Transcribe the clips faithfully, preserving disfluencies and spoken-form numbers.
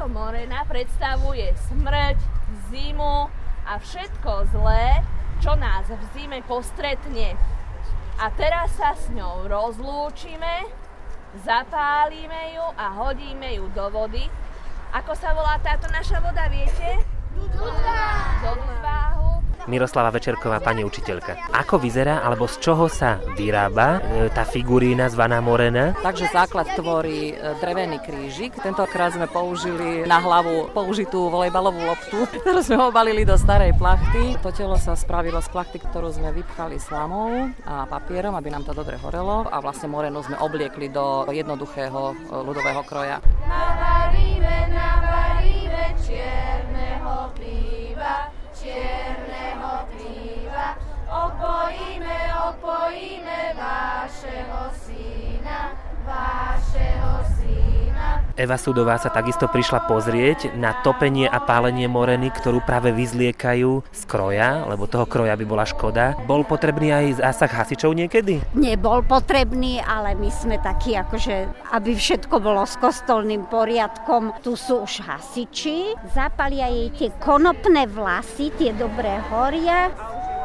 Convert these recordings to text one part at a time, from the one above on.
táto morena predstavuje smrť, zimu a všetko zlé, čo nás v zime postretne. A teraz sa s ňou rozlúčime, zapálime ju a hodíme ju do vody. Ako sa volá táto naša voda, viete? Do Dudváhu. Miroslava Večerková, pani učiteľka. Ako vyzerá, alebo z čoho sa vyrába e, tá figurína zvaná morena? Takže základ tvorí drevený krížik. Tentokrát sme použili na hlavu použitú volejbalovú loptu, ktorú sme obalili do starej plachty. To telo sa spravilo z plachty, ktorú sme vypchali slamou a papierom, aby nám to dobre horelo. A vlastne morenu sme obliekli do jednoduchého ľudového kroja. Navaríme, navaríme čierneho piva, čierneho piva, opojíme, opojíme vášeho syna, vášeho syna. Eva Sudová sa takisto prišla pozrieť na topenie a pálenie moreny, ktorú práve vyzliekajú z kroja, lebo toho kroja by bola škoda. Bol potrebný aj zásah hasičov niekedy? Nebol potrebný, ale my sme takí, akože, aby všetko bolo s kostolným poriadkom. Tu sú už hasiči, zapalia jej tie konopné vlasy, tie dobré horia.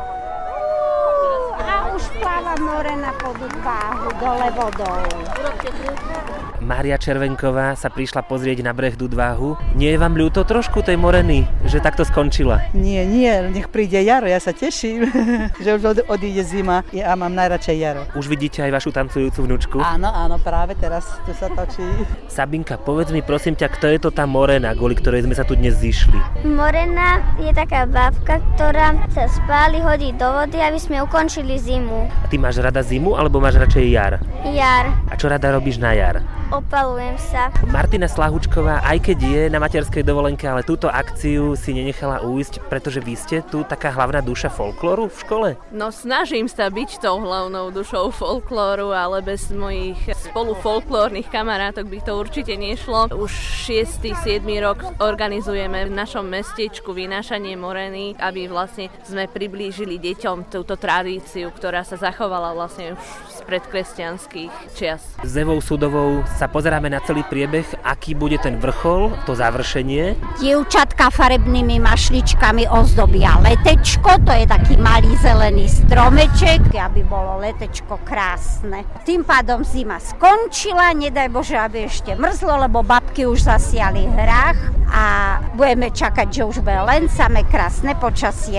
A už pláva morena po Dudváhu dole vodou. Mária Červenková sa prišla pozrieť na breh Dudváhu. Nie je vám ľúto trošku tej moreny, že takto skončila? Nie, nie, nech príde jaro, ja sa teším, že už odíde zima a mám najradšej jaro. Už vidíte aj vašu tancujúcu vnúčku? Áno, áno, práve teraz tu sa točí. Sabinka, povedz mi prosím ťa, kto je to tá morena, kvôli ktorej sme sa tu dnes zišli? Morena je taká bábka, ktorá sa spáli, hodí do vody, aby sme ukončili zimu. A ty máš rada zimu, alebo máš radšej jar? Jar. A čo rada robíš na jar? Opalujem sa. Martina Slahučková, aj keď je na materskej dovolenke, ale túto akciu si nenechala uísť, pretože vy ste tu taká hlavná duša folklóru v škole? No snažím sa byť tou hlavnou dušou folklóru, ale bez mojich spolu folklórnych kamarátok by to určite nešlo. Už šiesty siedmy rok organizujeme v našom mestečku vynášanie moreny, aby vlastne sme priblížili deťom túto tradíciu, ktorá sa zachovala vlastne už z predkresťanských čias. S Evou Sudovou sa pozeráme na celý priebeh, aký bude ten vrchol, to završenie. Dievčatka farebnými mašličkami ozdobia letečko, to je taký malý zelený stromeček, aby bolo letečko krásne. Tým pádom zima skončila, nedaj Bože, aby ešte mrzlo, lebo babky už zasiali hrách a budeme čakať, že už bude len samé krásne počasie.